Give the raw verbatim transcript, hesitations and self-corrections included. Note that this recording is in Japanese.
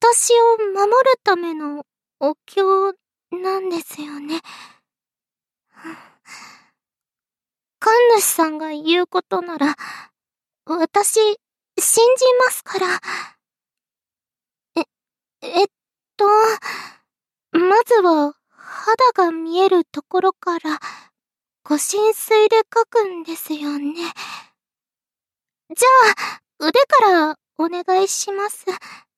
私を守るためのお経なんですよね。神主さんが言うことなら、私、信じますから。え、えっと、まずは、肌が見えるところから、ご神水で書くんですよね。じゃあ、腕からお願いします。